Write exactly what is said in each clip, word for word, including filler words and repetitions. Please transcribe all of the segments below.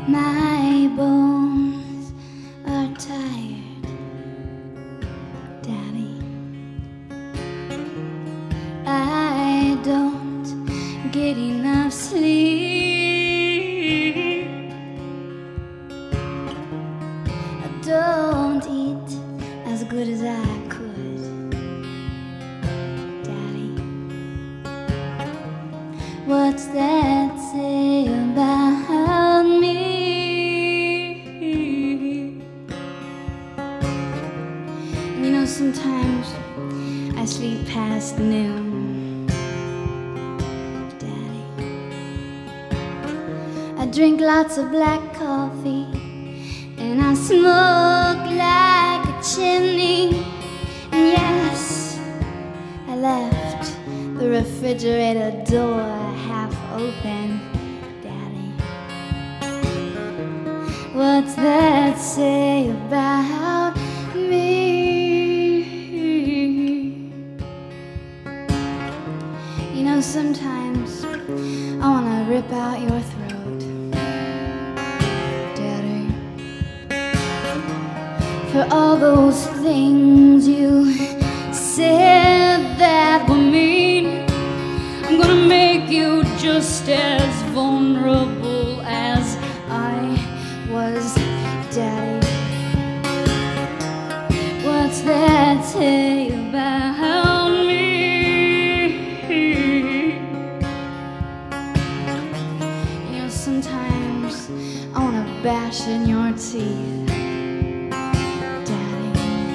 My bones are tired, Daddy. I don't get enough sleep. I don't eat as good as I could, Daddy. What's that say about me? You know, sometimes I sleep past noon, Daddy. I drink lots of black coffee and I smoke like a chimney. And yes, I left the refrigerator door half open, Daddy. What's that say about me? You know, sometimes I wanna rip out your throat, Daddy, for all those things you said that were mean. I'm gonna make you just as vulnerable as I was, Daddy. What's that say about me? You know, sometimes I wanna bash in your teeth, Daddy.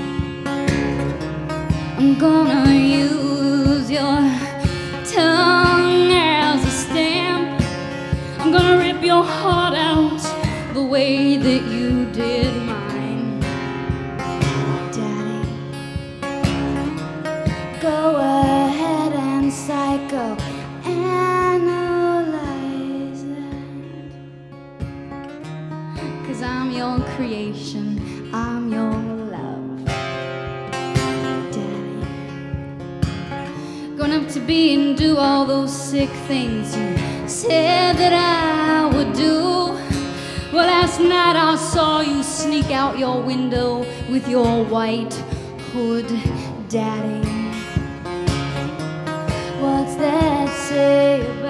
I'm gonna use your tongue as a stamp. I'm gonna rip your heart out the way that you did mine, Daddy. Go ahead and psychoanalyze that, 'cause I'm your creation, I'm your love, Daddy. Grown up to be and do all those sick things you said that I would do. Well, last night I saw you sneak out your window with your white hood, Daddy. What's that say